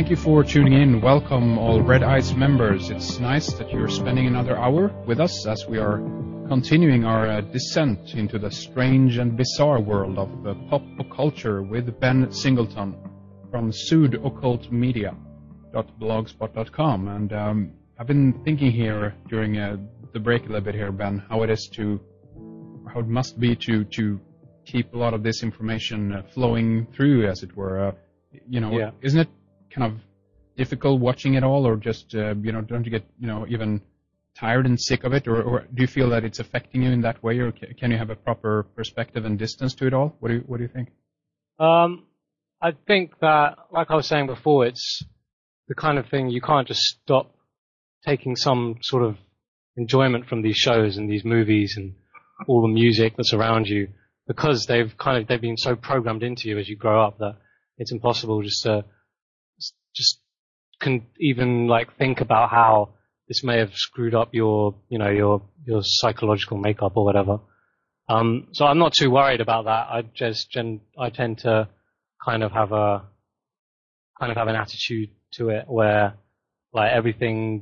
Thank you for tuning in. Welcome all Red Eyes members. It's nice that you're spending another hour with us as we are continuing our descent into the strange and bizarre world of pop culture with Ben Singleton from pseudoccultmedia.blogspot.com. And I've been thinking here during the break a little bit here, Ben, how it must be to keep a lot of this information flowing through, as it were. Isn't it kind of difficult watching it all, or just don't you get even tired and sick of it, or do you feel that it's affecting you in that way, or can you have a proper perspective and distance to it all? What do you think? I think that, like I was saying before, it's the kind of thing you can't just stop taking some sort of enjoyment from these shows and these movies and all the music that's around you, because they've been so programmed into you as you grow up that it's impossible just even like think about how this may have screwed up your psychological makeup or whatever. So I'm not too worried about that. I tend to kind of have an attitude to it where like everything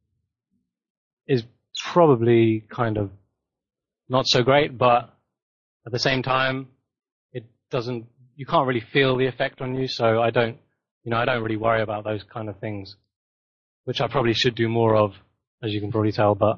is probably kind of not so great, but at the same time you can't really feel the effect on you, so I don't really worry about those kind of things, which I probably should do more of, as you can probably tell, but,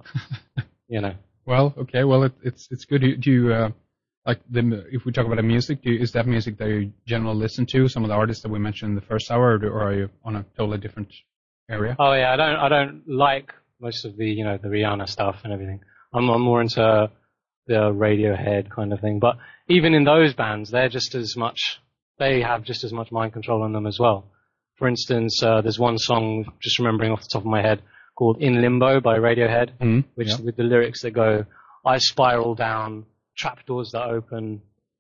Well, okay, it's good. Do you, if we talk about the music, is that music that you generally listen to, some of the artists that we mentioned in the first hour, or are you on a totally different area? Oh yeah, I don't like most of the, the Rihanna stuff and everything. I'm more into the Radiohead kind of thing, but even in those bands, they have just as much mind control on them as well. For instance, there's one song, just remembering off the top of my head, called In Limbo by Radiohead, with the lyrics that go, I spiral down, trapdoors that open,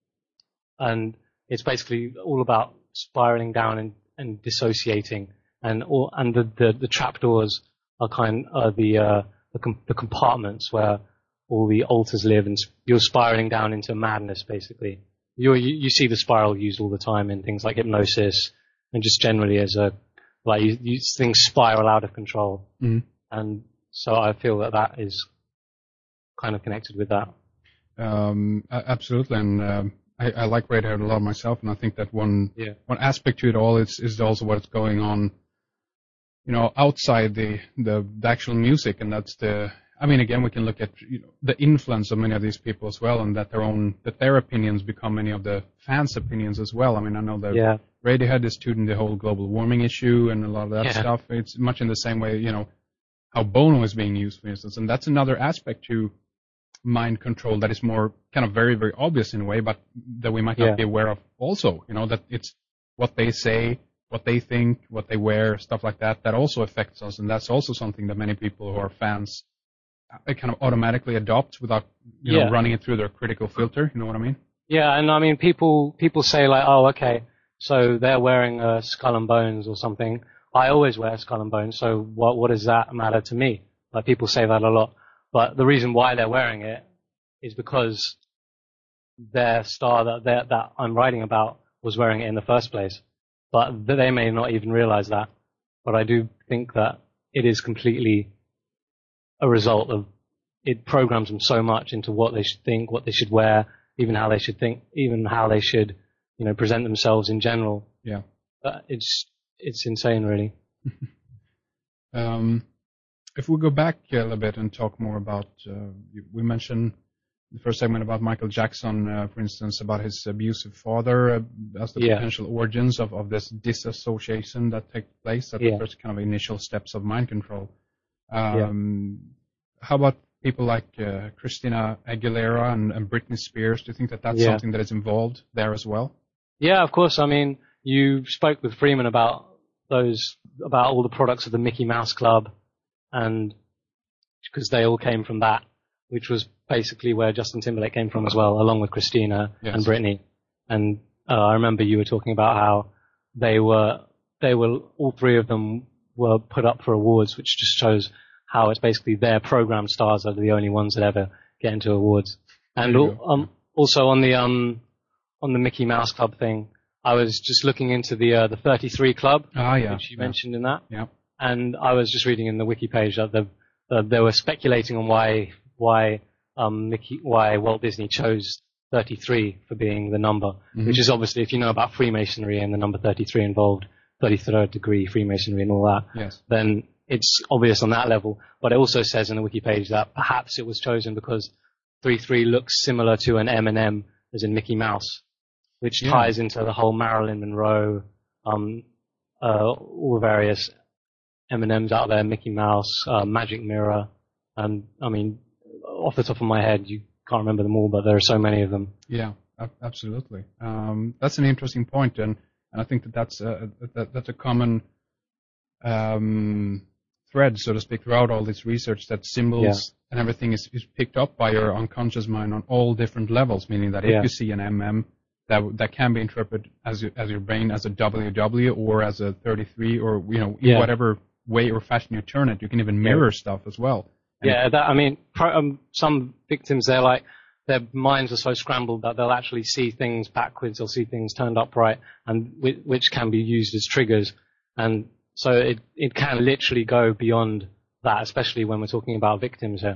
and it's basically all about spiraling down and dissociating, and the trapdoors are the compartments where all the alters live, and you're spiraling down into madness, basically. You see the spiral used all the time in things like hypnosis, and just generally as things spiral out of control. And so I feel that is kind of connected with that. Absolutely, and I like Radiohead a lot myself, and I think that one aspect to it all is also what's going on, outside the actual music, and that's again, we can look at the influence of many of these people as well, and that their opinions become many of the fans' opinions as well. I know that Radiohead is touting the whole global warming issue and a lot of that stuff. It's much in the same way, how Bono is being used, for instance, and that's another aspect to mind control that is more kind of very, very obvious in a way, but that we might not be aware of also. That it's what they say, what they think, what they wear, stuff like that also affects us, and that's also something that many people who are fans kind of automatically adopt without running it through their critical filter. You know what I mean? Yeah, and people say like, oh, okay, so they're wearing Skull and Bones or something. I always wear Skull and Bones, so what does that matter to me? Like, people say that a lot, but the reason why they're wearing it is because their star that I'm writing about was wearing it in the first place. But they may not even realize that. But I do think that it is completely a result of it programs them so much into what they should think, what they should wear, even how they should think, even how they should, present themselves in general. Yeah. It's insane, really. If we go back a little bit and talk more about, we mentioned the first segment about Michael Jackson, for instance, about his abusive father, as the potential origins of this disassociation that takes place at the first kind of initial steps of mind control. How about people like Christina Aguilera and Britney Spears? Do you think that that's something that is involved there as well? Yeah, of course. You spoke with Freeman about all the products of the Mickey Mouse Club, and because they all came from that, which was basically where Justin Timberlake came from as well, along with Christina and Britney. And I remember you were talking about how they were all three of them were put up for awards, which just shows how it's basically their program stars are the only ones that ever get into awards. And also on the Mickey Mouse Club thing, I was just looking into the 33 Club, which you mentioned in that. Yeah. And I was just reading in the wiki page that they were speculating on why Walt Disney chose 33 for being the number, which is obviously, if you know about Freemasonry and the number 33 involved, 33rd degree Freemasonry and all that, then it's obvious on that level. But it also says in the wiki page that perhaps it was chosen because 33 looks similar to an M&M, as in Mickey Mouse, which ties into the whole Marilyn Monroe, all the various M&Ms out there, Mickey Mouse, Magic Mirror, and I mean, off the top of my head, you can't remember them all, but there are so many of them. Yeah, absolutely. That's an interesting point, and I think that's a common thread, so to speak, throughout all this research, that symbols and everything is picked up by your unconscious mind on all different levels, meaning that if you see an MM, that can be interpreted as your brain as a WW or as a 33, or in whatever way or fashion you turn it. You can even mirror stuff as well. And some victims, their minds are so scrambled that they'll actually see things backwards, they'll see things turned upright, and which can be used as triggers. And so it can literally go beyond that, especially when we're talking about victims here.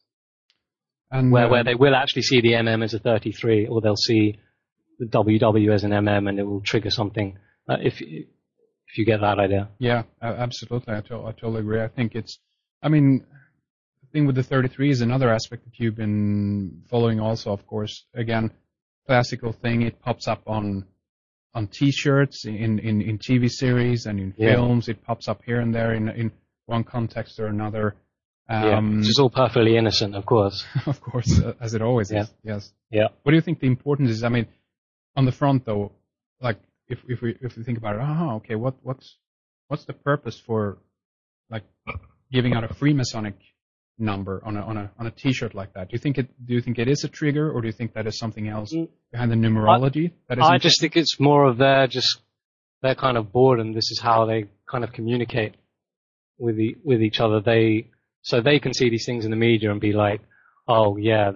And where they will actually see the MM as a 33, or they'll see the WW as an MM, and it will trigger something. If you get that idea. Yeah, absolutely. I totally agree. I think the thing with the 33 is another aspect that you've been following also, of course. Again, classical thing, it pops up on T-shirts, in TV series and in films. It pops up here and there in one context or another. Which is all perfectly innocent, of course. Of course, as it always is. Yes. Yeah. What do you think the importance is? I mean, on the front though, like if we think about it, okay, what's the purpose for like giving out a Freemasonic number on a T-shirt like that? Do you think it is a trigger, or do you think that is something else behind the numerology? I just think it's more of their kind of boredom. This is how they kind of communicate with each other. So they can see these things in the media and be like, oh yeah,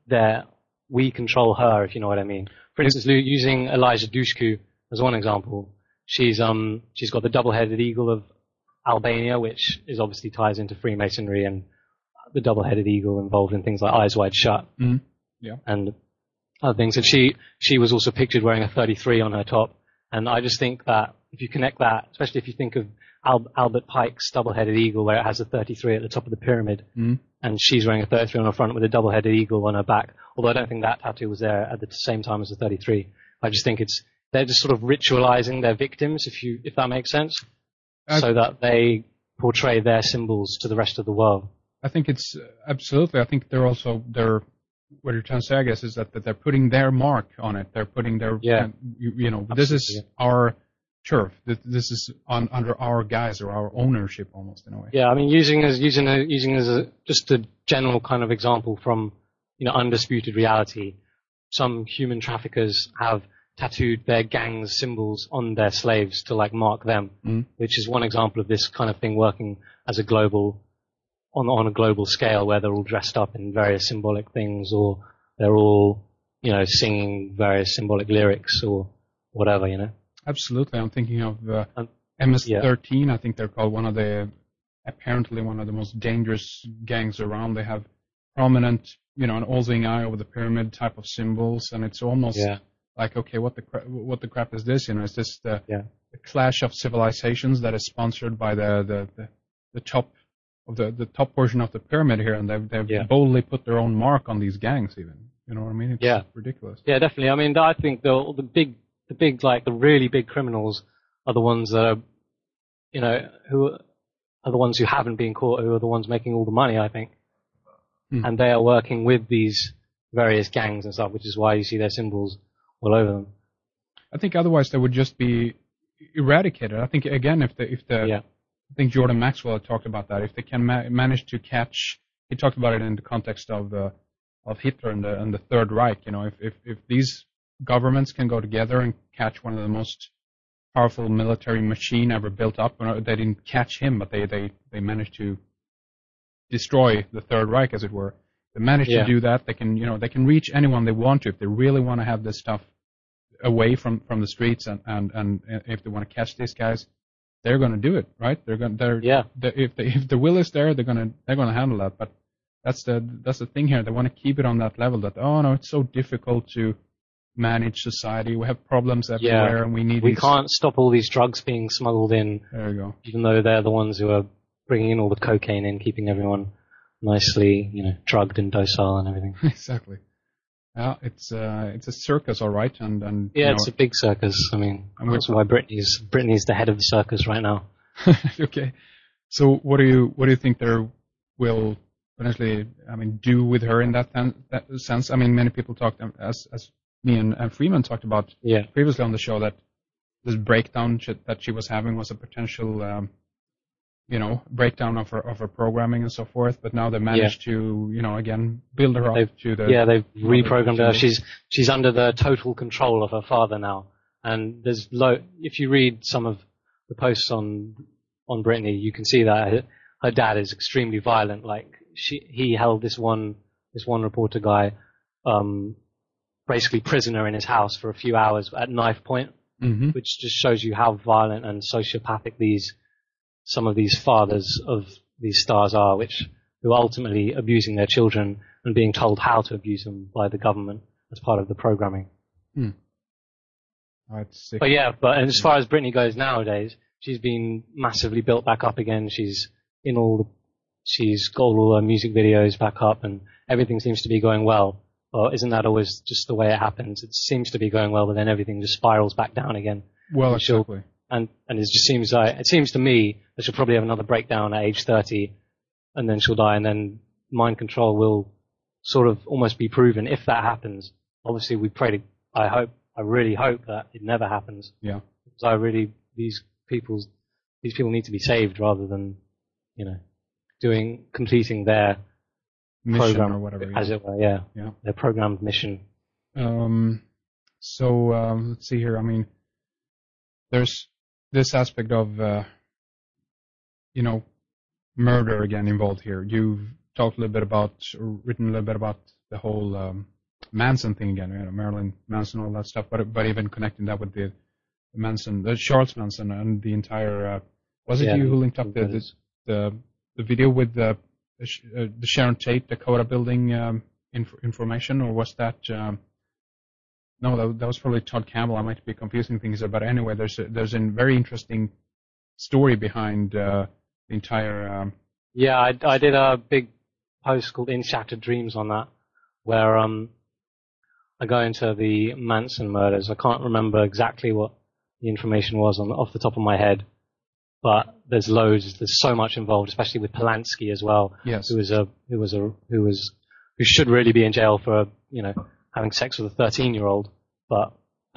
we control her, if you know what I mean. For instance, using Elijah Dushku as one example, she's got the double-headed eagle of Albania, which is obviously ties into Freemasonry and the double-headed eagle involved in things like Eyes Wide Shut and other things. And she was also pictured wearing a 33 on her top. And I just think that if you connect that, especially if you think of Albert Pike's double-headed eagle, where it has a 33 at the top of the pyramid, and she's wearing a 33 on her front with a double-headed eale on her back. Although I don't think that tattoo was there at the same time as the 33. I just think they're just sort of ritualizing their victims, if that makes sense, so that they portray their symbols to the rest of the world. I think it's absolutely. I think what you're trying to say, I guess, is that they're putting their mark on it. They're putting their, this is our turf. This is under our guise or our ownership, almost in a way. Yeah, I mean, using as just a general kind of example from undisputed reality. Some human traffickers have tattooed their gang's symbols on their slaves to mark them, which is one example of this kind of thing working as a global. On a global scale, where they're all dressed up in various symbolic things, or they're all, singing various symbolic lyrics or whatever, Absolutely. I'm thinking of MS-13. I think they're called apparently one of the most dangerous gangs around. They have prominent, an Olsing eye over the pyramid type of symbols, and it's almost like, okay, what the crap is this? Is this the clash of civilizations that is sponsored by the top of the top portion of the pyramid here, and they've boldly put their own mark on these gangs even. You know what I mean? It's ridiculous. Yeah, definitely. I mean, I think the really big criminals are the ones that are, who are the ones who haven't been caught, who are the ones making all the money, I think. And they are working with these various gangs and stuff, which is why you see their symbols all over them. I think otherwise they would just be eradicated. I think, again, I think Jordan Maxwell had talked about that. If they can manage to catch, he talked about it in the context of Hitler and the Third Reich. If these governments can go together and catch one of the most powerful military machine ever built up, they didn't catch him, but they managed to destroy the Third Reich, as it were. They managed to do that. They can reach anyone they want to if they really want to have this stuff away from the streets, and if they want to catch these guys, they're going to do it, right? If the will is there, they're going to handle that. But that's the thing here. They want to keep it on that level that, oh no, it's so difficult to manage society. We have problems everywhere, and we can't stop all these drugs being smuggled in. There you go. Even though they're the ones who are bringing in all the cocaine in, keeping everyone nicely, drugged and docile and everything. Exactly. Yeah, it's a circus, all right, and it's a big circus. I mean, that's why Britney's the head of the circus right now. Okay. So what do you think there will potentially, do with her in that sense? I mean, many people talked, as me and Freeman talked about previously on the show, that this breakdown that she was having was a potential, breakdown of her programming and so forth. But now they managed to, again, build her up to the. Yeah, they've reprogrammed her. She's under the total control of her father now. And there's if you read some of the posts on Britney, you can see that her dad is extremely violent. Like he held this one reporter guy, basically prisoner in his house for a few hours at knife point, which just shows you how violent and sociopathic some of these fathers of these stars are, who are ultimately abusing their children and being told how to abuse them by the government as part of the programming. But as far as Britney goes nowadays, she's been massively built back up again. She's got all her music videos back up, and everything seems to be going well. Well, isn't that always just the way it happens? It seems to be going well, but then everything just spirals back down again. Well, exactly. And it just seems to me that she'll probably have another breakdown at age 30, and then she'll die, and then mind control will sort of almost be proven if that happens. Obviously, I really hope that it never happens. Yeah. Because these people need to be saved rather than, completing their mission program or whatever, as it were. Their programmed mission. So let's see here. I mean, there's this aspect of murder again involved here. You've talked a little bit about, or written a little bit about the whole Manson thing again, Marilyn Manson, all that stuff. But even connecting that with the Charles Manson, and the entire. Was it you who linked up the video with the Sharon Tate Dakota building information, or was that? No, that was probably Todd Campbell. I might be confusing things there, but anyway, there's a very interesting story behind the entire. I did a big post called "In Shattered Dreams" on that, where I go into the Manson murders. I can't remember exactly what the information was off the top of my head, but there's loads. There's so much involved, especially with Polanski as well. Yes. Who should really be in jail for having sex with a 13-year-old, but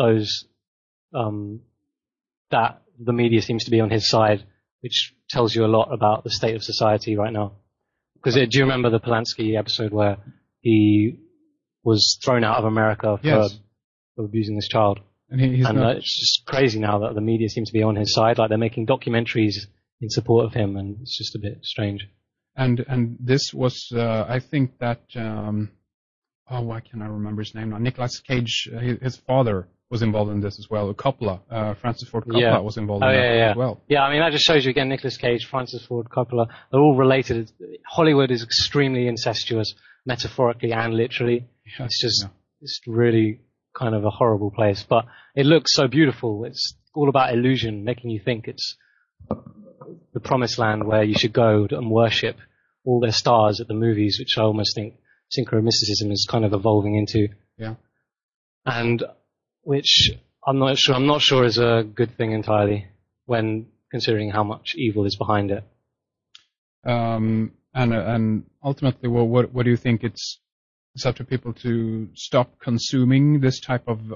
that the media seems to be on his side, which tells you a lot about the state of society right now. Because do you remember the Polanski episode where he was thrown out of America for abusing this child? And it's just crazy now that the media seems to be on his side. Like, they're making documentaries in support of him, and it's just a bit strange. And this was, I think that. Why can't I remember his name now? Nicolas Cage, his father was involved in this as well. Coppola, Francis Ford Coppola was involved in that as well. Yeah, I mean, that just shows you again, Nicolas Cage, Francis Ford Coppola, they're all related. Hollywood is extremely incestuous, metaphorically and literally. Yeah, it's really kind of a horrible place, but it looks so beautiful. It's all about illusion, making you think it's the promised land where you should go and worship all their stars at the movies, which I almost think synchromysticism is kind of evolving into. Yeah. And which I'm not sure is a good thing entirely, when considering how much evil is behind it. And ultimately, well, what do you think? It's up to people to stop consuming this type of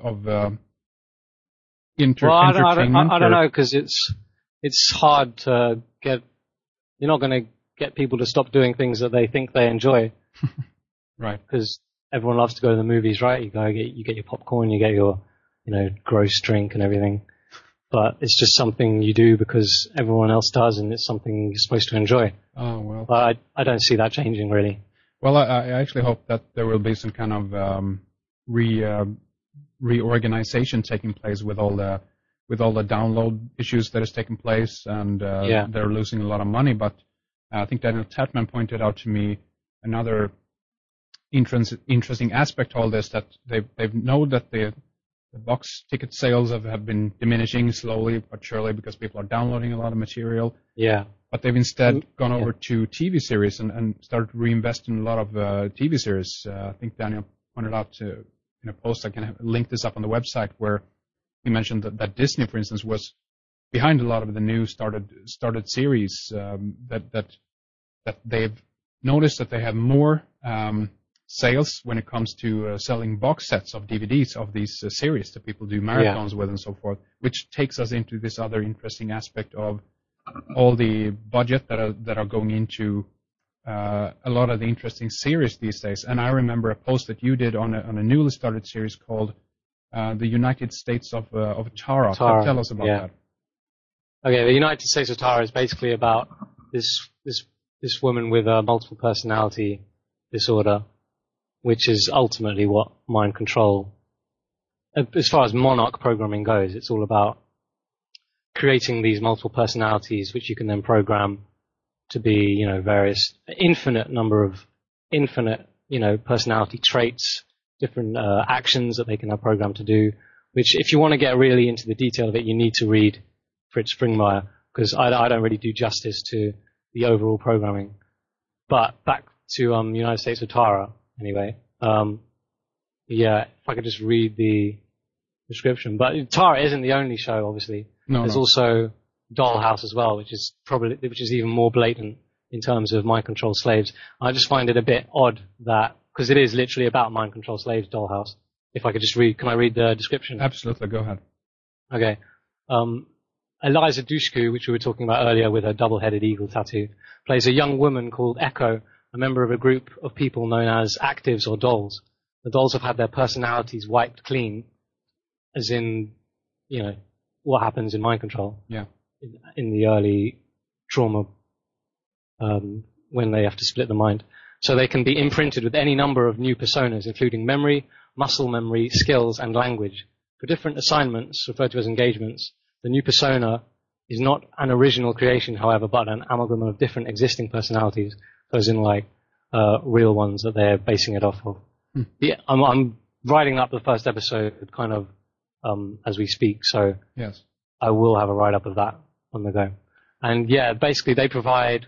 entertainment? I don't know, because it's hard to get. You're not going to get people to stop doing things that they think they enjoy. Right. Because everyone loves to go to the movies, right? You get your popcorn, you get your, gross drink and everything. But it's just something you do because everyone else does, and it's something you're supposed to enjoy. Oh, well. But I don't see that changing, really. Well, I actually hope that there will be some kind of reorganization taking place with all the download issues that is taking place, and they're losing a lot of money. But I think Daniel Tatman pointed out to me another interesting aspect to all this, that they've known that the box ticket sales have been diminishing slowly but surely because people are downloading a lot of material. Yeah. But they've instead gone over to TV series and started reinvesting in a lot of TV series. I think Daniel pointed out in a post, I can link this up on the website, where he mentioned that Disney, for instance, was behind a lot of the new started series, that they've noticed that they have more sales when it comes to selling box sets of DVDs of these series that people do marathons with and so forth, which takes us into this other interesting aspect of all the budget that are going into a lot of the interesting series these days. And I remember a post that you did on a newly started series called The United States of Tara. Tell us about that. Okay, The United States of Tara is basically about this woman with a multiple personality disorder, which is ultimately what mind control, as far as Monarch programming goes, it's all about creating these multiple personalities which you can then program to be, various infinite personality traits, different actions that they can have programmed to do, which if you want to get really into the detail of it, you need to read Fritz Springmeier, because I don't really do justice to the overall programming. But back to United States of Tara, anyway. If I could just read the description. But Tara isn't the only show, obviously. There's also Dollhouse as well, which is even more blatant in terms of mind control slaves. I just find it a bit odd that, because it is literally about mind control slaves, Dollhouse. If I could just read, can I read the description? Absolutely, go ahead. Okay. Eliza Dushku, which we were talking about earlier with her double-headed eagle tattoo, plays a young woman called Echo, a member of a group of people known as actives or dolls. The dolls have had their personalities wiped clean, as in, what happens in mind control. Yeah. In the early trauma, when they have to split the mind. So they can be imprinted with any number of new personas, including memory, muscle memory, skills, and language. For different assignments, referred to as engagements, the new persona is not an original creation, however, but an amalgam of different existing personalities, those in real ones that they're basing it off of. Yeah, I'm writing up the first episode kind of as we speak, so yes, I will have a write-up of that on the go. And basically they provide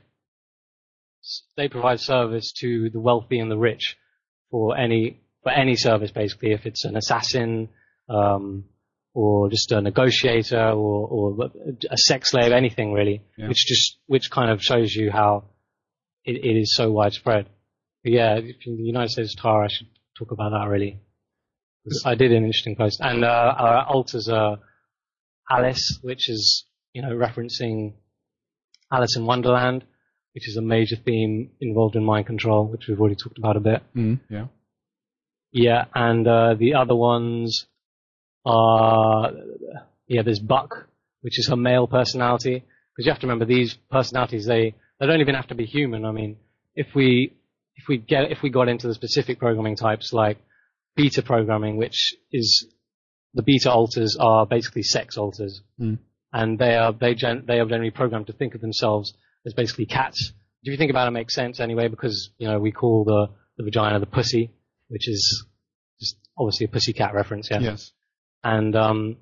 service to the wealthy and the rich for any service, basically, if it's an assassin, or just a negotiator, or a sex slave, anything really, which kind of shows you how it is so widespread. But in the United States of Tara, I should talk about that really. I did an interesting post, and our alters Alice, which is referencing Alice in Wonderland, which is a major theme involved in mind control, which we've already talked about a bit. And the other ones are there's Buck, which is her male personality, because you have to remember these personalities, they don't even have to be human. I mean, if we got into the specific programming types like beta programming, which is the beta alters are basically sex alters, and they are generally programmed to think of themselves as basically cats. If you think about it, makes sense anyway, because we call the vagina the pussy, which is just obviously a pussycat reference. Yes. And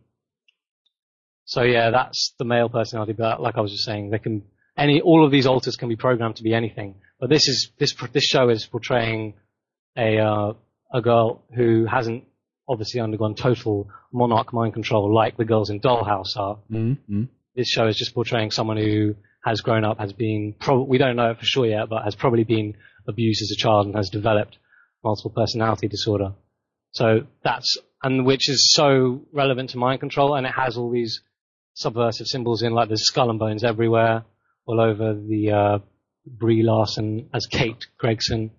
that's the male personality. But like I was just saying, all of these alters can be programmed to be anything. But this show is portraying a girl who hasn't obviously undergone total monarch mind control like the girls in Dollhouse are. Mm-hmm. This show is just portraying someone who has grown up, has been, we don't know it for sure yet, but has probably been abused as a child and has developed multiple personality disorder. So which is so relevant to mind control, and it has all these subversive symbols in, like there's skull and bones everywhere, all over the Brie Larson as Kate Gregson.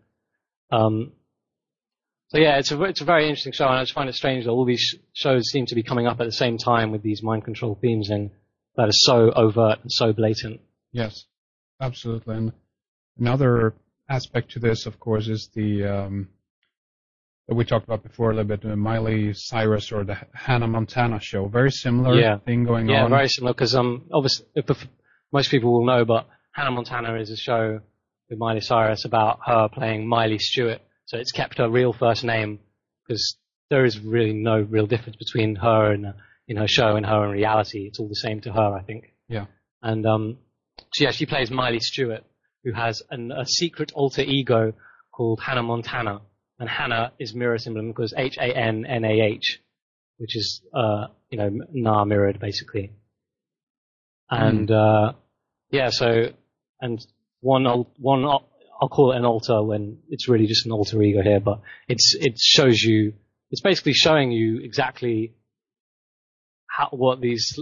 It's a very interesting show, and I just find it strange that all these shows seem to be coming up at the same time with these mind control themes in that are so overt and so blatant. Yes, absolutely. And another aspect to this, of course, is the that we talked about before a little bit, Miley Cyrus or the Hannah Montana show. Very similar thing going on. Yeah, very similar, because obviously, most people will know, but Hannah Montana is a show with Miley Cyrus about her playing Miley Stewart. So it's kept her real first name, because there is really no real difference between her and in her show and her in reality. It's all the same to her, I think. Yeah. And so yeah, she plays Miley Stewart, who has a secret alter ego called Hannah Montana. And Hannah is mirror symbol because Hannah, which is Na mirrored basically. And so and one I'll call it an alter when it's really just an alter ego here, but it's basically showing you exactly what these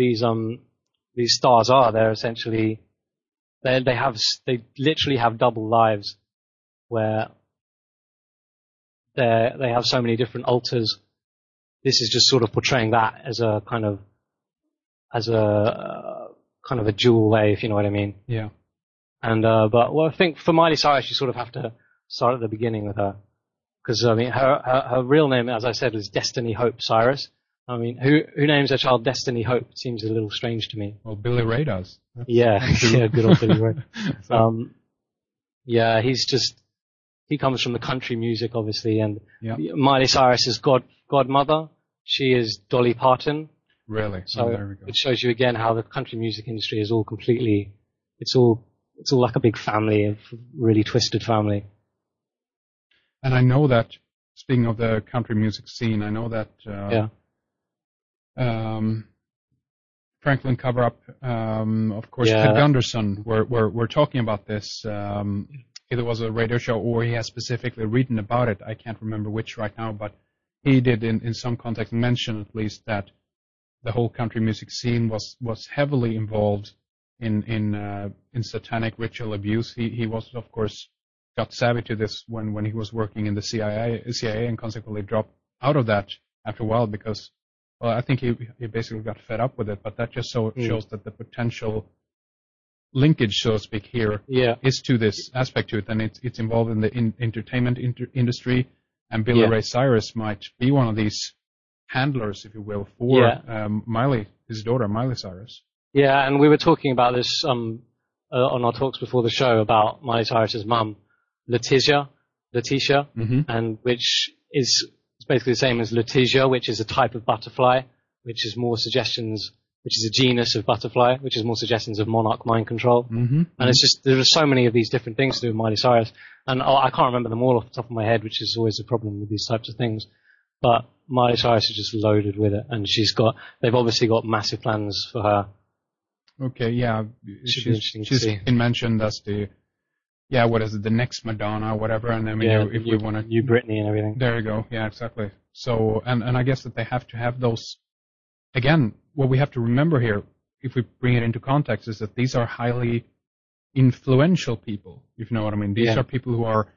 stars are. They're essentially they literally have double lives where they have so many different alters. This is just sort of portraying that as a kind of a dual way, if you know what I mean. Yeah. And I think for Miley Cyrus, you sort of have to start at the beginning with her, because I mean her real name, as I said, is Destiny Hope Cyrus. I mean, who names their child Destiny Hope? It seems a little strange to me. Well, Billy Ray does. Yeah, good old Billy Ray. He comes from the country music, obviously, and Miley Cyrus's godmother, she is Dolly Parton. Really? So there we go. It shows you again how the country music industry is all completely, it's all like a big family, a really twisted family. And I know that, speaking of the country music scene, I know that Franklin Cover-Up, of course, Ted Gunderson, we're talking about this. Either was a radio show or he has specifically written about it. I can't remember which right now, but he did in some context mention at least that the whole country music scene was heavily involved in satanic ritual abuse. He was, of course, got savvy to this when he was working in the CIA and consequently dropped out of that after a while because, well, I think he basically got fed up with it. But that just shows that the potential linkage, so to speak, here is to this aspect to it, and it's involved in the entertainment industry. And Billy Ray Cyrus might be one of these handlers, if you will, for Miley, his daughter, Miley Cyrus. Yeah, and we were talking about this on our talks before the show about Miley Cyrus's mum, Letitia, and which is basically the same as Letitia, which is a type of butterfly, which is a genus of butterfly, which is more suggestions of monarch mind control. Mm-hmm. And it's just, there are so many of these different things to do with Miley Cyrus. And I can't remember them all off the top of my head, which is always a problem with these types of things. But Miley Cyrus is just loaded with it. And they've obviously got massive plans for her. Okay, yeah. She's been mentioned as the next Madonna or whatever. And I mean, if we want to. New Britney and everything. There you go. Yeah, exactly. So, and I guess that they have to have those. Again, what we have to remember here, if we bring it into context, is that these are highly influential people, if you know what I mean. These are people who are,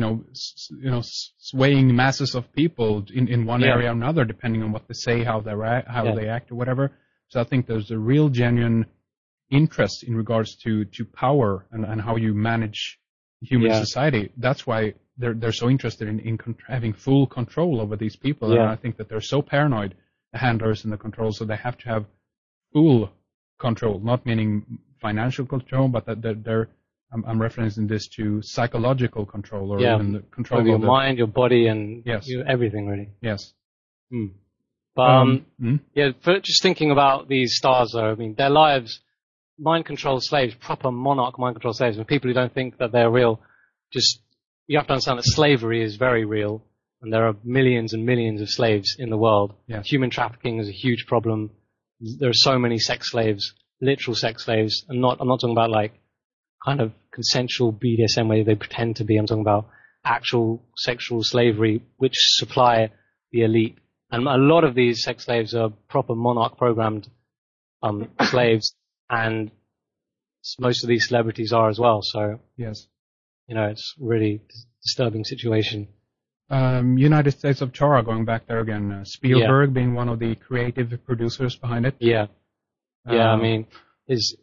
swaying masses of people in one area or another, depending on what they say, how they act, or whatever. So I think there's a real genuine interest in regards to power and how you manage human society. That's why they're so interested in having full control over these people. And I think that they're so paranoid, the handlers and the control, so they have to have full control, not meaning financial control, but that they're I'm referencing this to psychological control or even the control of your mind, your body, and everything really. Yes. But for just thinking about these stars, though, I mean, their lives, mind control slaves, proper monarch mind control slaves, and people who don't think that they're real, you have to understand that slavery is very real. And there are millions and millions of slaves in the world. Yes. Human trafficking is a huge problem. There are so many sex slaves, literal sex slaves. I'm not talking about like kind of consensual BDSM where they pretend to be. I'm talking about actual sexual slavery, which supply the elite. And a lot of these sex slaves are proper monarch programmed slaves, and most of these celebrities are as well. So yes, it's really disturbing situation. United States of Tara, going back there again, Spielberg being one of the creative producers behind it. I mean, his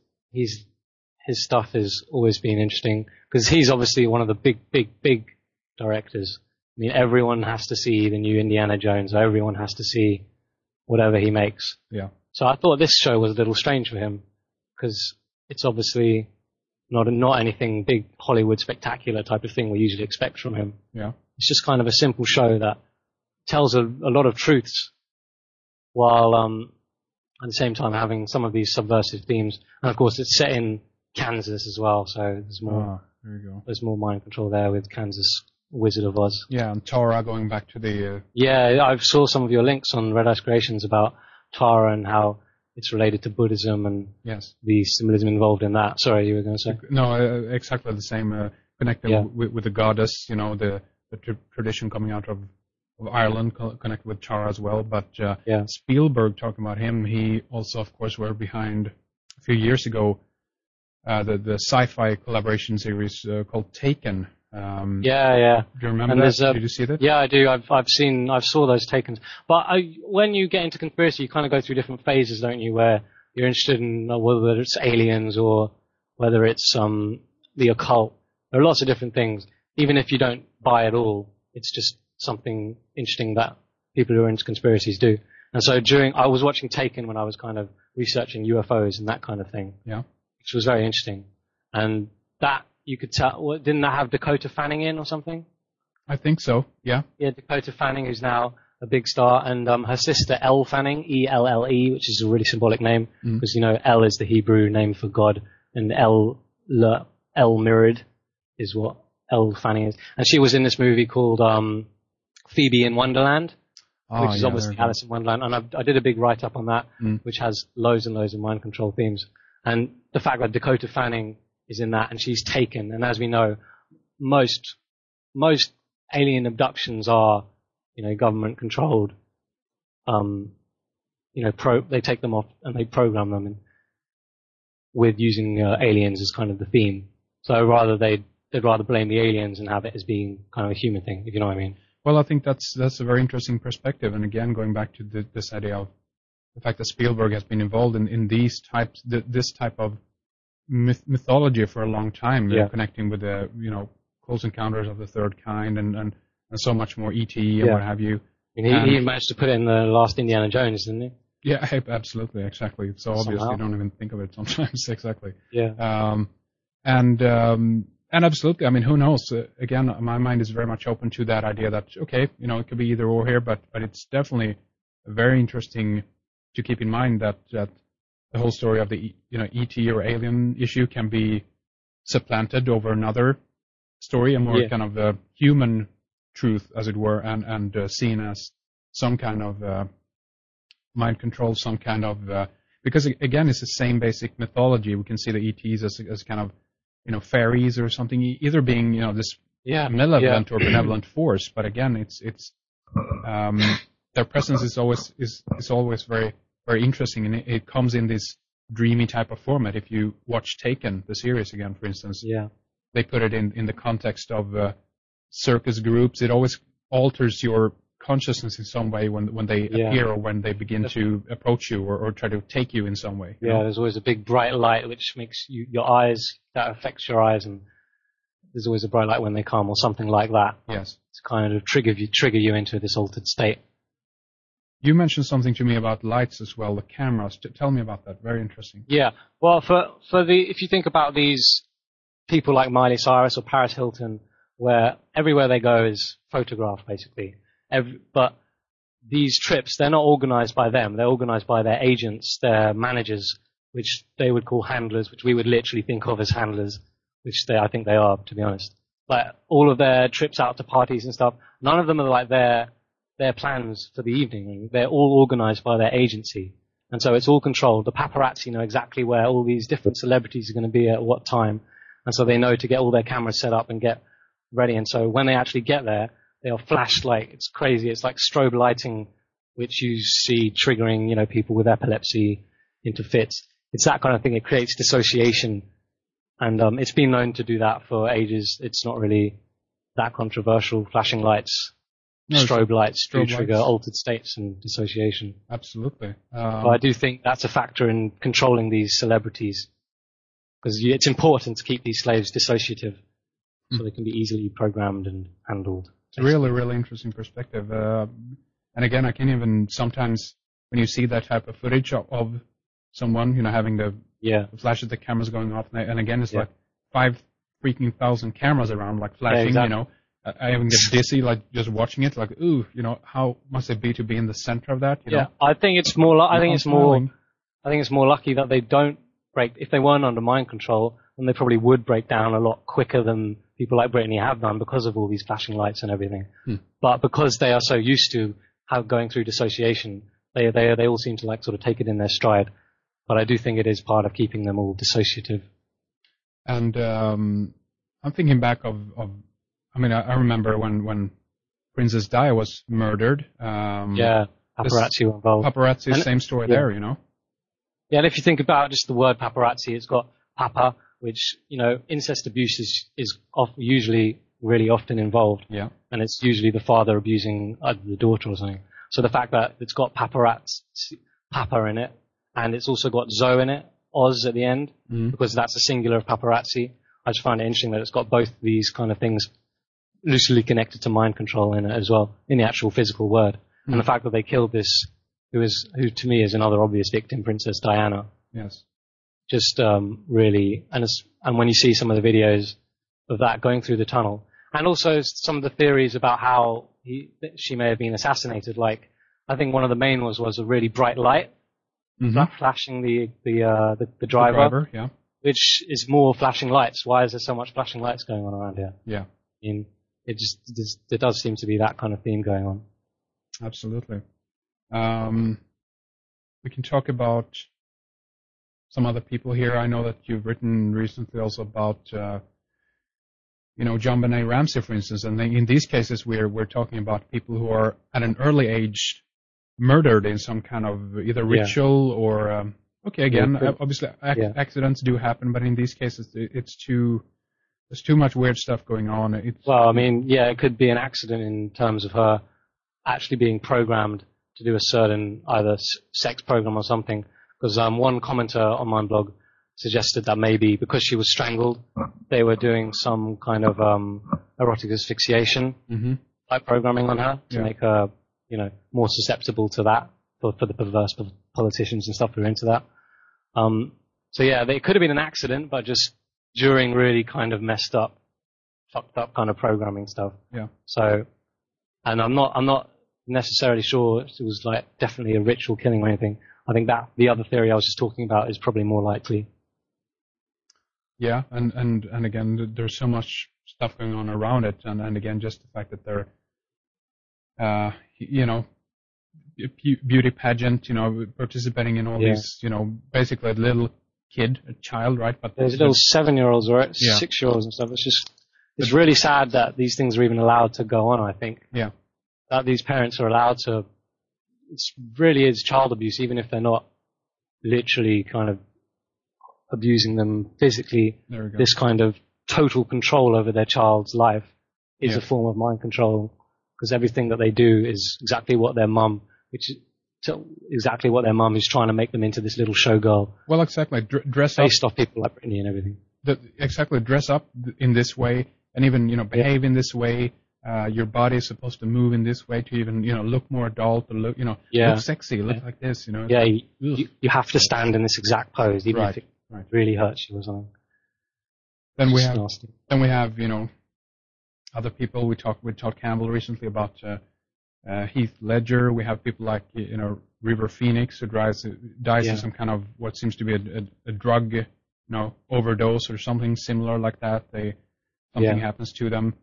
stuff has always been interesting because he's obviously one of the big directors. mean, everyone has to see the new Indiana Jones. Everyone has to see whatever he makes. Yeah. So I thought this show was a little strange for him because it's obviously not anything big Hollywood spectacular type of thing we usually expect from him. Yeah. It's just kind of a simple show that tells a lot of truths while at the same time having some of these subversive themes. And of course it's set in Kansas as well, so there's more there you go. There's more mind control there with Kansas Wizard of Oz. Yeah, and Tara going back to the Yeah, I saw some of your links on Red Ice Creations about Tara and how it's related to Buddhism and the symbolism involved in that. Sorry, you were going to say? No, exactly the same. Connected with the goddess, the tradition coming out of Ireland, connected with Tara as well. But Spielberg, talking about him, he also, of course, were behind a few years ago the sci-fi collaboration series called Taken. Do you remember that? Did you see that? Yeah, I do. I saw those Takens. But when you get into conspiracy, you kind of go through different phases, don't you? Where you're interested in whether it's aliens or whether it's the occult. There are lots of different things. Even if you don't buy it all, it's just something interesting that people who are into conspiracies do. And so I was watching Taken when I was kind of researching UFOs and that kind of thing. Yeah. Which was very interesting. And that, you could tell, didn't that have Dakota Fanning in or something? I think so, yeah. Yeah, Dakota Fanning, who's now a big star, and her sister Elle Fanning, E-L-L-E, which is a really symbolic name, because, Elle is the Hebrew name for God, and El-Mirid is what Elle Fanning is. And she was in this movie called Phoebe in Wonderland, which is obviously Alice in Wonderland, and I did a big write-up on that, which has loads and loads of mind control themes. And the fact that Dakota Fanning is in that, and she's Taken. And as we know, most alien abductions are, government controlled. They take them off and they program them with using aliens as kind of the theme. So they'd rather blame the aliens and have it as being kind of a human thing, if you know what I mean. Well, I think that's a very interesting perspective. And again, going back to this idea of the fact that Spielberg has been involved in this type of mythology for a long time, connecting with the Close Encounters of the Third Kind and so much more, E.T. and what have you. And he managed to put it in the last Indiana Jones, didn't he? Yeah, absolutely, exactly. It's so obvious you don't even think of it sometimes. Exactly. Yeah. And absolutely, I mean, who knows? Again, my mind is very much open to that idea that it could be either or here, but it's definitely very interesting to keep in mind that the whole story of the ET or alien issue can be supplanted over another story, a more kind of human truth, as it were, and seen as some kind of mind control, some kind of because again, it's the same basic mythology. We can see the ETs as kind of fairies or something, either being this malevolent or benevolent force. But again, it's their presence is always very, very interesting, and it comes in this dreamy type of format. If you watch Taken, the series again, for instance, they put it in the context of circus groups. It always alters your consciousness in some way when they appear or when they begin to approach you or try to take you in some way. There's always a big bright light which makes your eyes, that affects your eyes, and there's always a bright light when they come or something like that. Yes. To kind of trigger you into this altered state. You mentioned something to me about lights as well, the cameras. Tell me about that. Very interesting. Yeah. Well, if you think about these people like Miley Cyrus or Paris Hilton, where everywhere they go is photographed, basically. But these trips, they're not organized by them. They're organized by their agents, their managers, which they would call handlers, which we would literally think of as handlers, which I think they are, to be honest. Like all of their trips out to parties and stuff, none of them are like their plans for the evening. They're all organized by their agency. And so it's all controlled. The paparazzi know exactly where all these different celebrities are going to be at what time. And so they know to get all their cameras set up and get ready. And so when they actually get there, they are flashed like, it's crazy. It's like strobe lighting, which you see triggering, people with epilepsy into fits. It's that kind of thing. It creates dissociation. And it's been known to do that for ages. It's not really that controversial. Flashing lights. Strobe lights do trigger altered states and dissociation. Absolutely. But I do think that's a factor in controlling these celebrities, because it's important to keep these slaves dissociative so they can be easily programmed and handled. It's a really, really interesting perspective. And again, I can even sometimes, when you see that type of footage of someone, having the flash of the cameras going off, and again, it's like 5,000 cameras around, like flashing, exactly. I even get dizzy, like, just watching it, like, ooh, how must it be to be in the center of that, know? I think it's more, I think it's more lucky that they don't break, if they weren't under mind control, then they probably would break down a lot quicker than people like Brittany have done because of all these flashing lights and everything. But because they are so used to going through dissociation, they all seem to like sort of take it in their stride. But I do think it is part of keeping them all dissociative. And I'm thinking back of I remember when Princess Di was murdered. Paparazzi were involved. Paparazzi, same story there, Yeah, and if you think about just the word paparazzi, it's got papa, which, incest abuse is usually really often involved. Yeah. And it's usually the father abusing the daughter or something. So the fact that it's got papa in it, and it's also got Zo in it, Oz at the end, because that's a singular of paparazzi. I just find it interesting that it's got both these kind of things loosely connected to mind control in it as well, in the actual physical word. And the fact that they killed this, who to me is another obvious victim, Princess Diana. Yes. Just really, and when you see some of the videos of that going through the tunnel, and also some of the theories about how she may have been assassinated. Like, I think one of the main was a really bright light flashing the driver, which is more flashing lights. Why is there so much flashing lights going on around here? Yeah, I mean, there does seem to be that kind of theme going on. Absolutely. We can talk about some other people here. I know that you've written recently also about JonBenét Ramsey, for instance, and in these cases we're talking about people who are at an early age murdered in some kind of either ritual or obviously accidents do happen, but in these cases there's too much weird stuff going on. It could be an accident in terms of her actually being programmed to do a certain either sex program or something. Because one commenter on my blog suggested that maybe because she was strangled, they were doing some kind of erotic asphyxiation type programming on her to make her, more susceptible to that for the perverse politicians and stuff who are into that. It could have been an accident, but just during really kind of messed up, fucked up kind of programming stuff. Yeah. So, and I'm not necessarily sure it was like definitely a ritual killing or anything. I think that the other theory I was just talking about is probably more likely. Yeah, and again, there's so much stuff going on around it, and again, just the fact that they're, beauty pageant, participating in all these, basically a little kid, a child, right? But there's little 7-year-olds or 6-year-olds and stuff. It's really sad that these things are even allowed to go on. I think. Yeah. That these parents are allowed to. It really is child abuse, even if they're not literally kind of abusing them physically. There we go. This kind of total control over their child's life is a form of mind control, because everything that they do is exactly what their mum, is trying to make them into this little showgirl. Well, exactly. Dress up. Based off people like Brittany and everything. Exactly. Dress up in this way, and even behave in this way. Your body is supposed to move in this way to even, look more adult, or look, look sexy, look like this, Yeah, you have to stand in this exact pose, even if it really hurts you or something. Then we have, other people. We talked with Todd Campbell recently about Heath Ledger. We have people like, River Phoenix, who dies in some kind of what seems to be a drug, overdose or something similar like that. Something happens to them.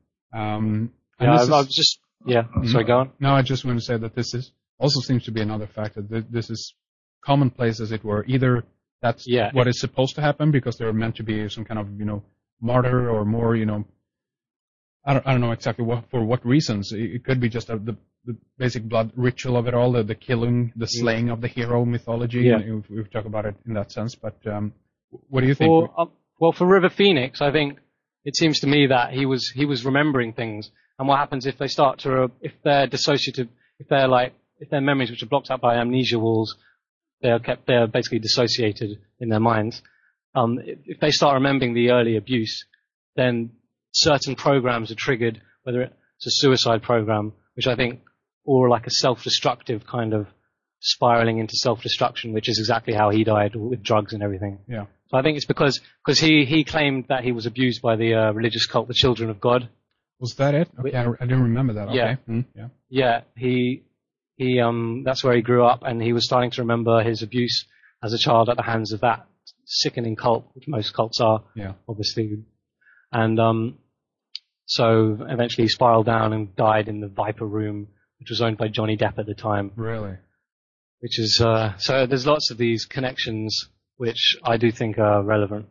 Sorry, go on. No, I just want to say that this is also seems to be another factor. This is commonplace, as it were. Either that's what is supposed to happen because they're meant to be some kind of, martyr or more, I don't know exactly for what reasons. It could be just the basic blood ritual of it all, the killing, the slaying of the hero mythology. Yeah. We've talked about it in that sense. But what do you think? Well, for River Phoenix, I think it seems to me that he was remembering things. And what happens if they start to, if they're dissociative, if their memories, which are blocked out by amnesia walls, they're basically dissociated in their minds. If they start remembering the early abuse, then certain programs are triggered, It's a suicide program, which I think, or like a self-destructive kind of spiraling into self-destruction, which is exactly how he died with drugs and everything. Yeah. So I think it's because he claimed that he was abused by the religious cult, the Children of God. Was that it? Okay, I didn't remember that. Yeah. Okay. Yeah. He that's where he grew up, and he was starting to remember his abuse as a child at the hands of that sickening cult, which most cults are, obviously. And so eventually he spiraled down and died in the Viper Room, which was owned by Johnny Depp at the time. Really? Which is so there's lots of these connections which I do think are relevant.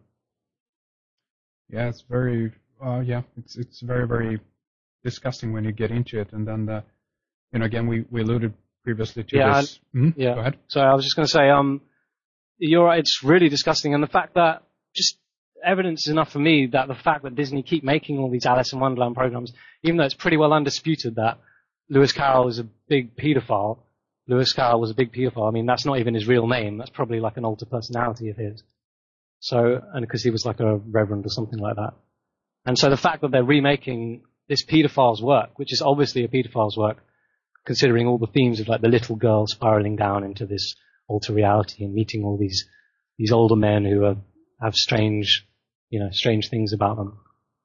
Yeah, it's very it's very, very disgusting when you get into it, and then again we alluded previously to this. Yeah. Go ahead. So I was just going to say, you're right. It's really disgusting, and the fact that just evidence is enough for me that the fact that Disney keep making all these Alice in Wonderland programs, even though it's pretty well undisputed that Lewis Carroll is a big paedophile. Lewis Carroll was a big paedophile. I mean, that's not even his real name. That's probably like an alter personality of his. So, and because he was like a reverend or something like that. And so the fact that they're remaking this pedophile's work, which is obviously a pedophile's work, considering all the themes of like the little girl spiraling down into this alter reality and meeting all these older men who have strange things about them.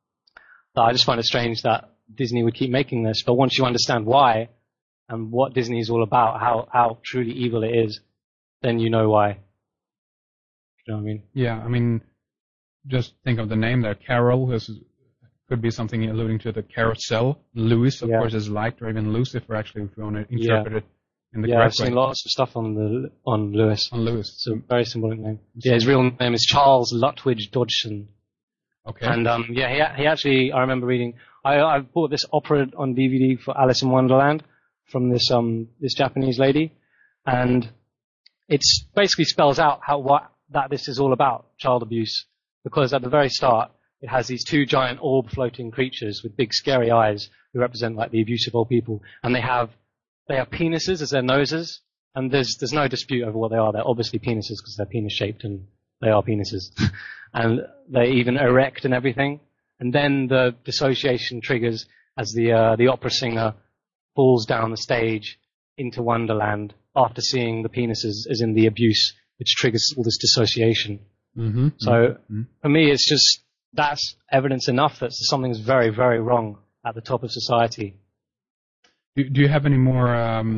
But I just find it strange that Disney would keep making this. But once you understand why and what Disney is all about, how truly evil it is, then you know why. You know what I mean? Yeah, I mean, just think of the name there. Carol could be something alluding to the carousel. Lewis, of course, is liked, or even Lucifer, actually, if you want to interpret it in the correct way. I've seen lots of stuff on Lewis. On Lewis. It's a very symbolic name. Yeah, his real name is Charles Lutwidge Dodgson. Okay. And he actually, I remember reading, I bought this opera on DVD for Alice in Wonderland from this Japanese lady, and it basically spells out that this is all about, child abuse, because at the very start it has these two giant orb floating creatures with big scary eyes who represent like the abuse of old people, and they have penises as their noses, and there's no dispute over what they are. They're obviously penises because they're penis shaped and they are penises, and they're even erect and everything. And then the dissociation triggers as the opera singer falls down the stage into Wonderland after seeing the penises, as in the abuse, which triggers all this dissociation. Mm-hmm. So for me, it's just that's evidence enough that something's very, very wrong at the top of society. Do you have any more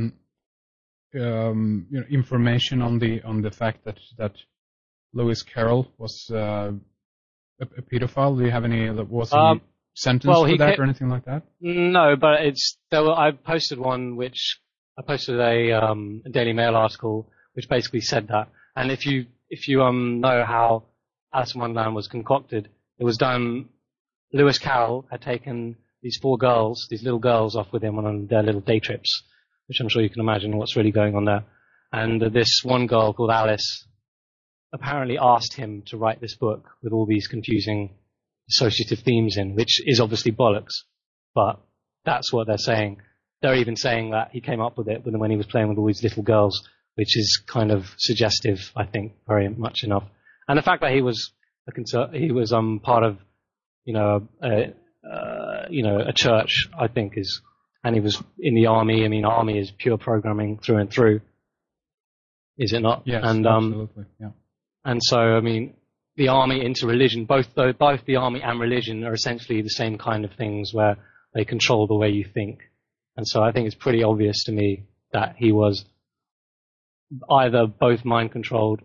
information on the fact that Lewis Carroll was a pedophile? Do you have any? Was he sentenced for that or anything like that? No, but I posted one which I posted a Daily Mail article which basically said that. And if you know how Alice in Wonderland was concocted, it was done. Lewis Carroll had taken these these little girls off with him on their little day trips, which I'm sure you can imagine what's really going on there. And this one girl called Alice apparently asked him to write this book with all these confusing associative themes in, which is obviously bollocks, but that's what they're saying. They're even saying that he came up with it when he was playing with all these little girls, which is kind of suggestive, I think, very much enough. And the fact that he was part of, a church, I think and he was in the army. I mean, army is pure programming through and through, is it not? Yes, and, absolutely. Yeah. And so, I mean, the army into religion, both the army and religion are essentially the same kind of things where they control the way you think. And so I think it's pretty obvious to me that he was either both mind controlled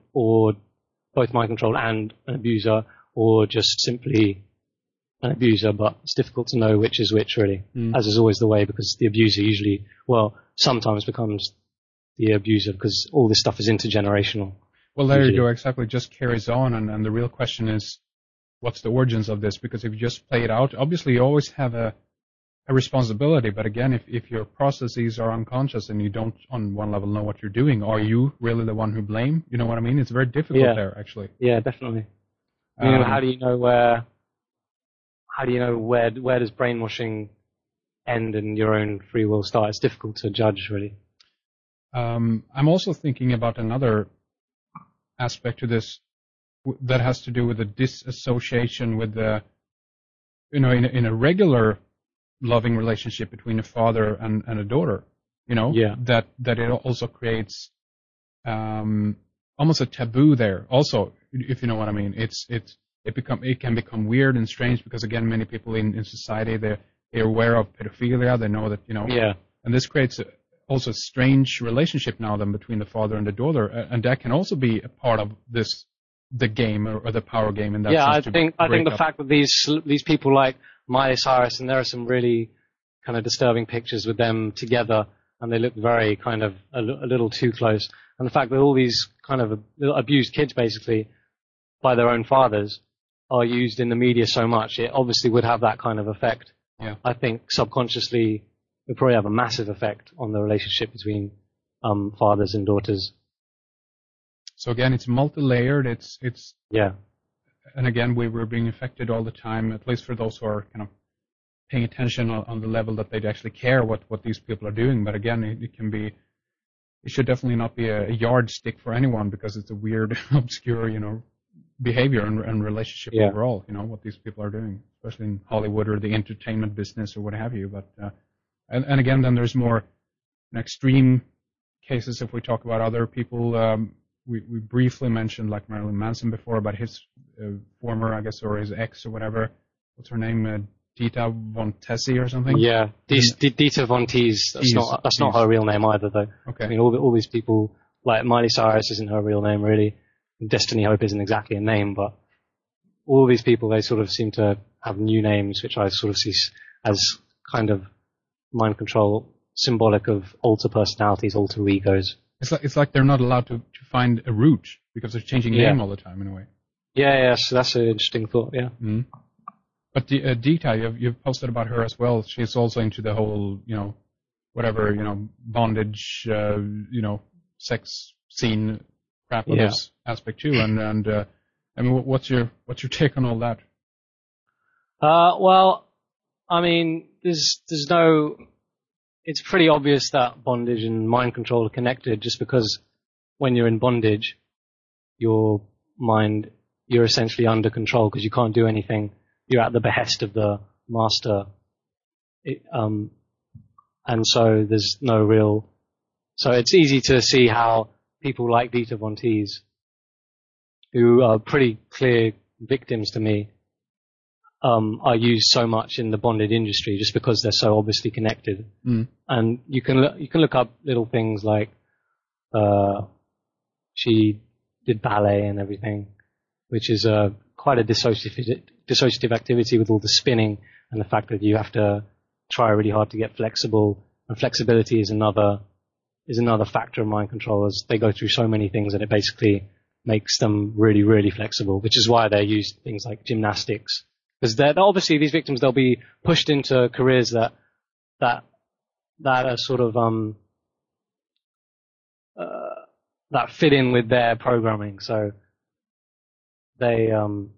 and an abuser, or just simply an abuser, but it's difficult to know which is which, really, as is always the way, because the abuser sometimes becomes the abuser, because all this stuff is intergenerational. Well, there you go, exactly. It just carries on, and the real question is, what's the origins of this? Because if you just play it out, obviously you always have a responsibility, but again, if your processes are unconscious and you don't, on one level, know what you're doing, are you really the one who blame? You know what I mean? It's very difficult there, actually. Yeah, definitely. How do you know where does brainwashing end and your own free will start? It's difficult to judge, really. I'm also thinking about another aspect to this that has to do with the disassociation with the, in a regular loving relationship between a father and a daughter. That it also creates almost a taboo there. Also, if you know what I mean, it can become weird and strange because again, many people in society they're aware of pedophilia. They know that and this creates also a strange relationship now then between the father and the daughter, and that can also be a part of the game or the power game. In that sense, I think the fact that these people like Miley Cyrus, and there are some really kind of disturbing pictures with them together, and they look very kind of a little too close. And the fact that all these kind of abused kids, basically, by their own fathers, are used in the media so much, it obviously would have that kind of effect. Yeah. I think subconsciously it would probably have a massive effect on the relationship between fathers and daughters. So again, it's multi-layered. It's yeah. And again, we're being affected all the time, at least for those who are kind of paying attention on the level that they actually care what these people are doing. But again, it should definitely not be a yardstick for anyone because it's a weird, obscure, behavior and relationship overall, what these people are doing, especially in Hollywood or the entertainment business or what have you. But, and again, then there's more extreme cases if we talk about other people. We briefly mentioned like Marilyn Manson before about his former, I guess, or his ex or whatever. What's her name? Dita Von Teese or something? Yeah, Dita Von Teese. That's not her real name either, though. Okay. I mean, all these people, like Miley Cyrus isn't her real name, really. Destiny Hope isn't exactly a name, but all these people, they sort of seem to have new names, which I sort of see as kind of mind control, symbolic of alter personalities, alter egos. It's like they're not allowed to find a root because they're changing name all the time in a way. Yeah, so that's an interesting thought, yeah. Mm-hmm. But Dita, you've posted about her as well. She's also into the whole, whatever, bondage, sex scene crap of this aspect too. And I mean, what's your take on all that? Well, I mean, there's no. It's pretty obvious that bondage and mind control are connected. Just because when you're in bondage, your mind, you're essentially under control because you can't do anything. You're at the behest of the master. And so there's no real. So it's easy to see how people like Dita Von Teese, who are pretty clear victims to me, are used so much in the bondage industry just because they're so obviously connected. Mm. And you can look up little things like she did ballet and everything, which is quite a dissociative activity with all the spinning and the fact that you have to try really hard to get flexible, and flexibility is another factor of mind control, as they go through so many things and it basically makes them really, really flexible, which is why they use things like gymnastics. Because they're obviously, these victims, they'll be pushed into careers that are sort of that fit in with their programming. So they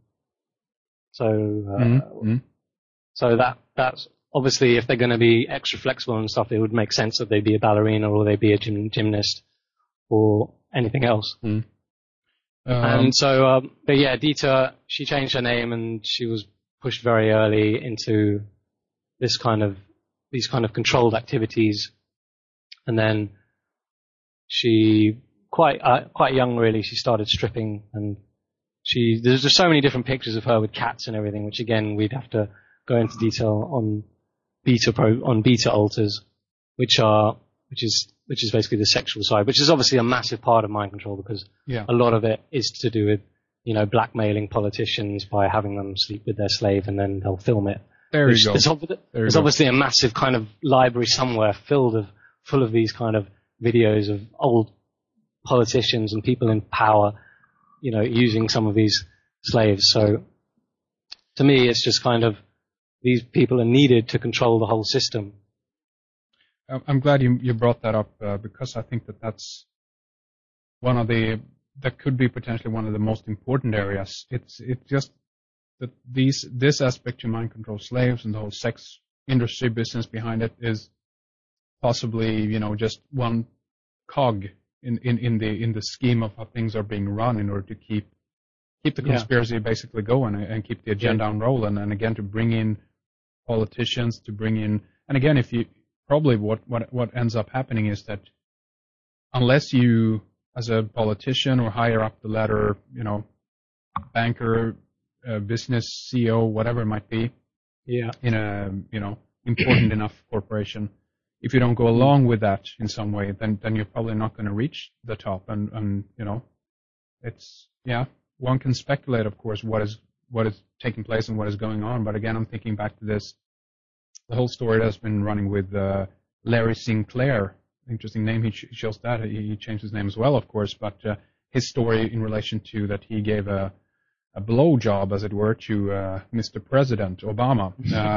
so that's obviously, if they're going to be extra flexible and stuff, it would make sense that they'd be a ballerina or they'd be a gymnast or anything else. Mm. And so, but yeah, Dita, she changed her name and she was pushed very early into these kind of controlled activities. And then she, quite young really, she started stripping, and there's just so many different pictures of her with cats and everything, which again, we'd have to go into detail on beta alters, which is basically the sexual side, which is obviously a massive part of mind control because a lot of it is to do with, blackmailing politicians by having them sleep with their slave and then they'll film it. There's obviously a massive kind of library somewhere full of these kind of videos of old politicians and people in power, using some of these slaves. So to me, it's just kind of, these people are needed to control the whole system. I'm glad you brought that up because I think that's that could be potentially one of the most important areas. It's just that this aspect to mind control slaves and the whole sex industry business behind it is possibly just one cog in the scheme of how things are being run in order to keep the conspiracy basically going and keep the agenda on roll and again to bring in politicians to bring in. And again, probably what ends up happening is that unless you, as a politician or higher up the ladder, banker, business CEO, whatever it might be, in a important enough corporation, if you don't go along with that in some way, then you're probably not going to reach the top. And it's one can speculate, of course, what is taking place and what is going on. But again, I'm thinking back to the whole story that's been running with Larry Sinclair. Interesting name. He chose that. He changed his name as well, of course. But his story in relation to that, he gave a blowjob, as it were, to Mr. President Obama.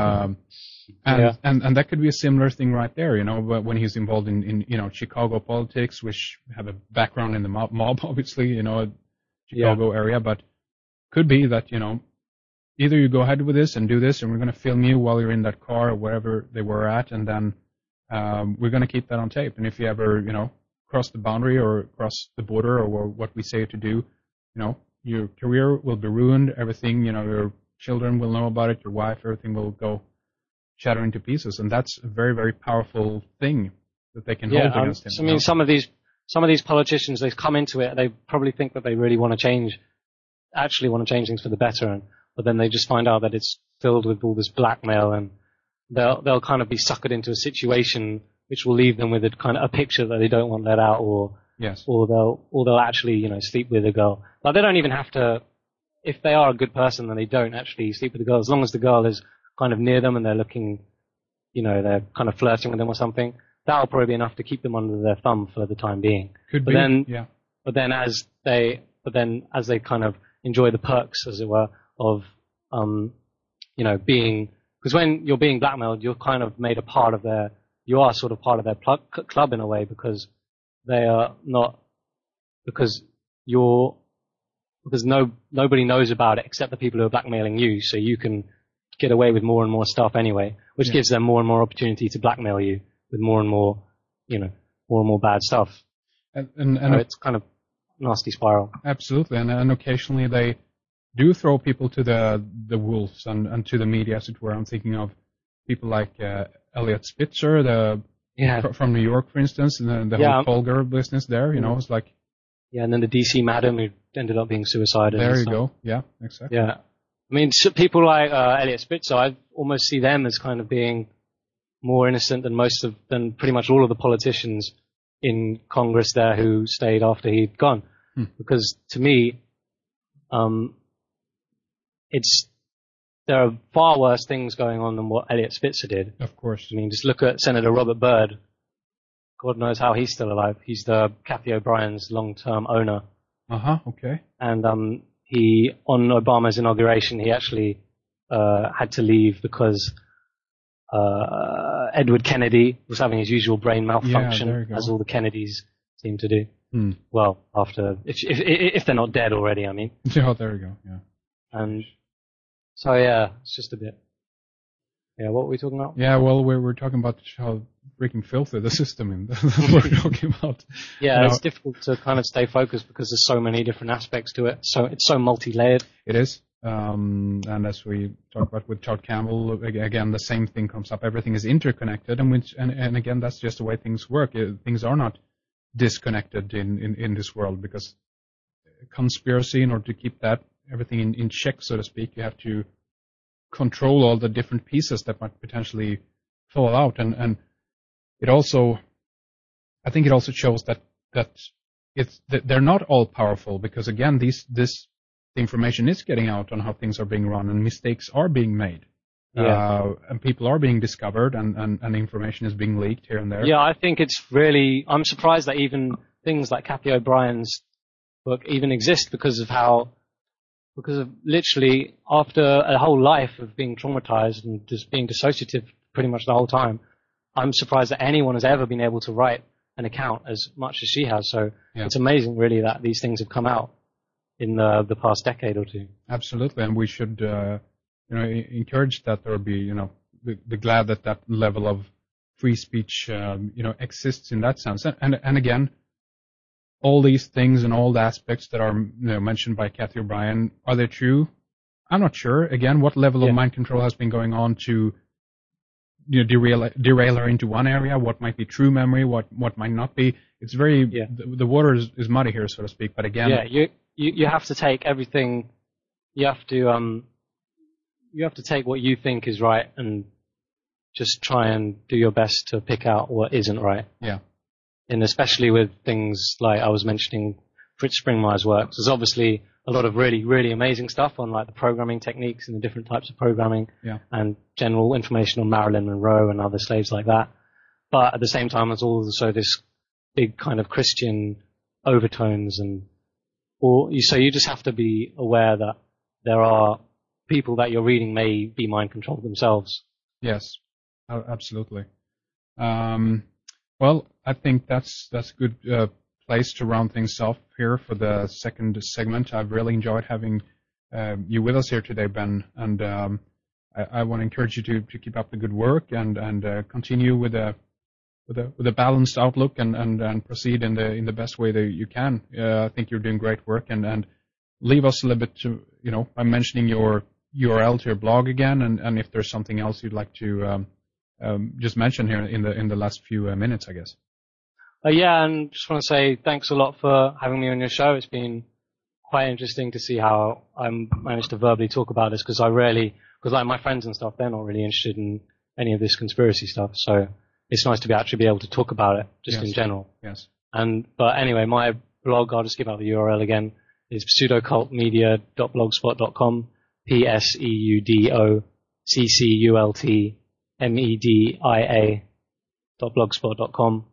And that could be a similar thing right there, but when he's involved in Chicago politics, which have a background in the mob obviously, Chicago area, but could be that, either you go ahead with this and do this, and we're going to film you while you're in that car or wherever they were at, and then we're going to keep that on tape. And if you ever, cross the boundary or cross the border or what we say to do, your career will be ruined, everything, your children will know about it, your wife, everything will go shattering to pieces. And that's a very, very powerful thing that they can hold against him. I mean, some of these politicians, they come into it, they probably think that they really want to change things for the better, but then they just find out that it's filled with all this blackmail, and they'll kind of be suckered into a situation which will leave them with a picture that they don't want let out, or they'll actually, sleep with a girl. Like, they don't even have to, if they are a good person, then they don't actually sleep with the girl, as long as the girl is kind of near them and they're looking, they're kind of flirting with them or something. That'll probably be enough to keep them under their thumb for the time being. But then as they kind of enjoy the perks, as it were, of, being, because when you're being blackmailed, you're kind of made you are sort of part of their club in a way, because they are not, because nobody knows about it except the people who are blackmailing you, so you can get away with more and more stuff anyway, which gives them more and more opportunity to blackmail you with more and more bad stuff. And it's kind of nasty spiral. Absolutely, and occasionally they do throw people to the wolves and to the media, as it were. I'm thinking of people like Elliot Spitzer, from New York, for instance, and the whole Polgar business there. It's like and then the DC madam who ended up being suicidal. There you go. Yeah, exactly. Yeah, I mean, people like Elliot Spitzer, I almost see them as kind of being more innocent than pretty much all of the politicians in Congress there who stayed after he'd gone. Because to me, there are far worse things going on than what Elliot Spitzer did. Of course. I mean, just look at Senator Robert Byrd. God knows how he's still alive. He's the Kathy O'Brien's long-term owner. Okay. And on Obama's inauguration, he actually had to leave because Edward Kennedy was having his usual brain malfunction, as all the Kennedys seem to do. Well, after if they're not dead already, I mean. Yeah, there we go. Yeah. And so it's just a bit. Yeah, what were we talking about? Yeah, well, we're talking about how freaking filthy the system is. That's what we're talking about. Yeah, it's difficult to kind of stay focused because there's so many different aspects to it. So it's so multi-layered. It is. And as we talked about with Todd Campbell, again, the same thing comes up. Everything is interconnected, and again, that's just the way things work. Things are not disconnected in this world, because conspiracy, in order to keep everything in check, so to speak, you have to control all the different pieces that might potentially fall out, and it also, I think it also shows that they're not all powerful, because again, the information is getting out on how things are being run, and mistakes are being made. And people are being discovered, and information is being leaked here and there. Yeah, I think I'm surprised that even things like Kathy O'Brien's book even exist, because of literally after a whole life of being traumatized and just being dissociative pretty much the whole time, I'm surprised that anyone has ever been able to write an account as much as she has. So it's amazing, really, that these things have come out in the past decade or two. Absolutely, and we should encourage that there be, be glad that level of free speech exists in that sense. And again, all these things and all the aspects that are mentioned by Kathy O'Brien, are they true? I'm not sure. Again, what level of mind control has been going on to derail her into one area, what might be true memory, what might not be. It's very, the water is muddy here, so to speak, but again. Yeah, you have to take everything, you have to take what you think is right and just try and do your best to pick out what isn't right. Yeah. And especially with things like I was mentioning Fritz Springmeier's work. There's obviously a lot of really, really amazing stuff on like the programming techniques and the different types of programming and general information on Marilyn Monroe and other slaves like that. But at the same time, there's also this big kind of Christian overtones so you just have to be aware that there are people that you're reading may be mind controlled themselves. Yes, absolutely. Well, I think that's a good place to round things off here for the second segment. I've really enjoyed having you with us here today, Ben, and I want to encourage you to keep up the good work and continue with a balanced outlook and proceed in the best way that you can. I think you're doing great work, and leave us a little bit to, by mentioning your URL to your blog again, and if there's something else you'd like to just mention here in the last few minutes, I guess. And just want to say thanks a lot for having me on your show. It's been quite interesting to see how I managed to verbally talk about this, because like my friends and stuff, they're not really interested in any of this conspiracy stuff. So it's nice to actually be able to talk about it just in general. Yes. But anyway, my blog, I'll just give out the URL again, is pseudocultmedia.blogspot.com, pseudocultmedia.blogspot.com.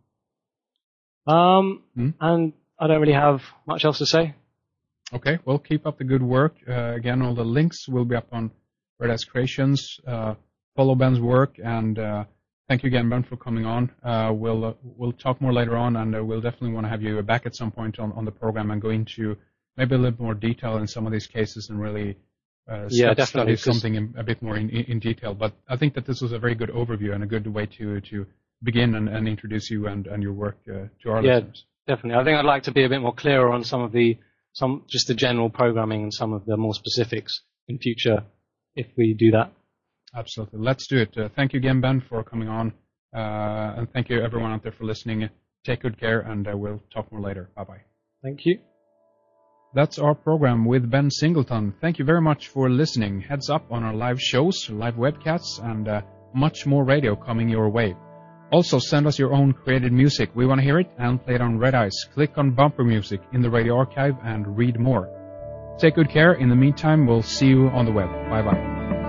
And I don't really have much else to say. Okay, well, keep up the good work. Again, all the links will be up on Red Ice Creations. Follow Ben's work, and thank you again, Ben, for coming on. We'll talk more later on, and we'll definitely want to have you back at some point on the program and go into maybe a little more detail in some of these cases and really study something a bit more in detail. But I think that this was a very good overview and a good way to begin and introduce you and your work to our listeners. Yeah, definitely. I think I'd like to be a bit more clearer on some just the general programming and some of the more specifics in future if we do that. Absolutely. Let's do it. Thank you again, Ben, for coming on. And thank you, everyone out there, for listening. Take good care, and we'll talk more later. Bye-bye. Thank you. That's our program with Ben Singleton. Thank you very much for listening. Heads up on our live shows, live webcasts, and much more radio coming your way. Also, send us your own created music. We want to hear it and play it on Red Ice. Click on Bumper Music in the radio archive and read more. Take good care. In the meantime, we'll see you on the web. Bye-bye.